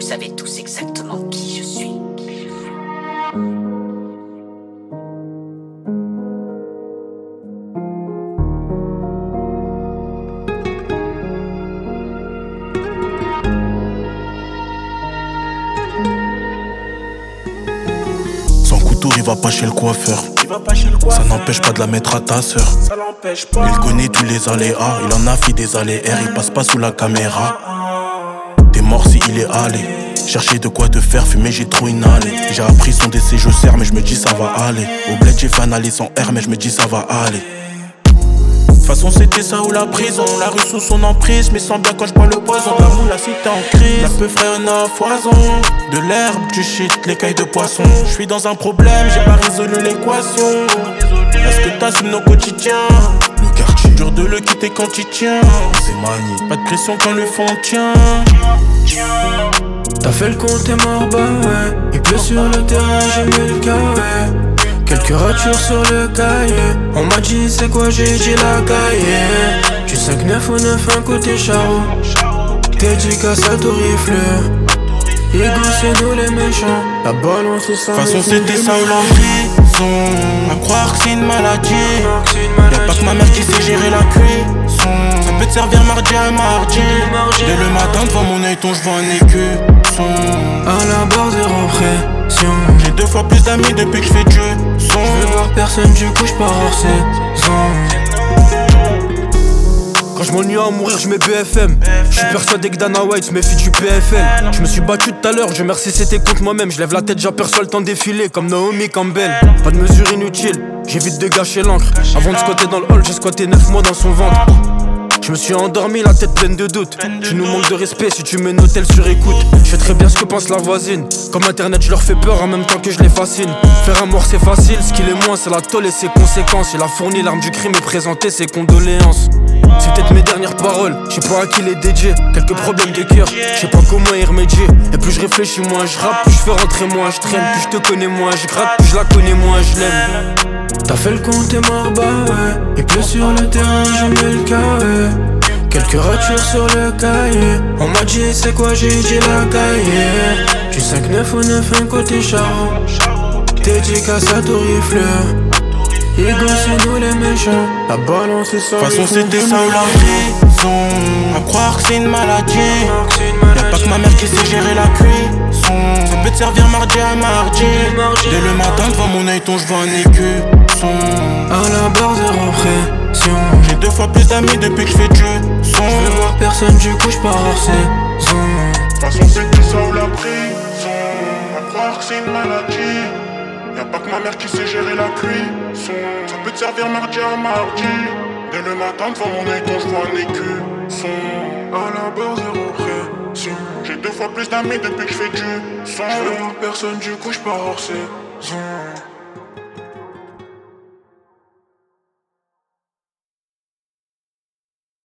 savez tous exactement qui je suis. Sans couteau, il va pas chez le coiffeur. Ça n'empêche pas de la mettre à ta sœur. Il connaît tous les aléas, il en a fait des allers-airs, il passe pas sous la caméra. T'es mort si il est allé. Chercher de quoi te faire fumer, j'ai trop inhalé. J'ai appris son décès, je sers, mais je me dis ça va aller. Au bled, j'ai fait un aller sans R, mais je me dis ça va aller. De toute façon, c'était ça ou la prison. La rue sous son emprise, mais sens bien quand je bois le poison. L'amour, la cité en crise. La peu frère, une à foison. De l'herbe, du shit, l'écaille de poisson. Je suis dans un problème, j'ai pas résolu l'équation. Est-ce que t'assumes nos quotidiens? Le quartier, dur de le quitter quand il tient. C'est manié, pas de pression quand le fond tient. T'as fait le compte, t'es mort, bah ouais. Il pleut sur le terrain, j'ai mis le carré. Quelques ratures sur le cahier. On m'a dit c'est quoi, j'ai dit la cahier. Du 5-9 au 9, un côté charreau. Dédicace à tout rifle. Ego c'est nous les méchants. La balance c'est ça. De toute façon c'était ça ou la prison. À croire que c'est une maladie. Y'a pas que ma mère qui sait gérer la cuisson. Ça peut te servir mardi à mardi. Dès le matin devant mon œil ton je vois un écusson. À la barre zéro pression. J'ai 2 fois plus d'amis depuis que je fais du son. Je veux voir personne du coup j'pars hors saison. Quand je m'ennuie à mourir, je mets BFM. Je suis persuadé que Dana White se méfie du PFL. Je me suis battu tout à l'heure, je merci c'était contre moi-même. Je lève la tête, j'aperçois le temps défiler comme Naomi Campbell. Pas de mesure inutile, j'évite de gâcher l'encre. Avant de squatter dans le hall, j'ai squatté 9 mois dans son ventre. Je me suis endormi, la tête pleine de doutes. Tu nous manques de respect si tu mets nos tels sur écoute. Je sais très bien ce que pense la voisine. Comme internet, je leur fais peur en même temps que je les fascine. Faire un mort c'est facile, ce qu'il est moins c'est la tôle et ses conséquences. Il a fourni l'arme du crime et présenté ses condoléances. C'est peut-être mes dernières paroles, je sais pas à qui les dédier. Quelques problèmes de cœur, je sais pas comment y remédier. Et plus je réfléchis, moins je rappe, plus je fais rentrer, moins je traîne. Plus je te connais, moins je gratte, plus je la connais, moins je l'aime. T'as fait le compte, t'es mort, bah ouais. Il pleut sur le terrain, j'ai mis le carré. Quelques ratures sur le cahier. On m'a dit c'est quoi, j'ai dit la cahier. Du 5-9 au 9, un côté charreau. Dédicace à tout rifle. Ego c'est nous les méchants. La balance c'est ça. De toute façon c'était ça ou la prison. À croire que c'est une maladie. Y'a pas que ma mère qui sait gérer la cuisson. Ça peut te servir mardi à mardi. Dès le matin devant mon œil ton je vois un écusson. À la barre zéro pression. J'ai 2 fois plus d'amis depuis que je fais du son. Je veux voir personne du coup j'pars hors saison. De toute façon c'était ça ou la prison. À croire que c'est une maladie. Y'a pas que ma mère qui sait gérer la cuisson. Ça peut te servir mardi à mardi. Dès le matin devant mon œil ton je vois un écusson. À la barre zéro pression. J'ai 2 fois plus d'amis depuis que je fais du son. Je veux voir personne du coup j'pars hors saison.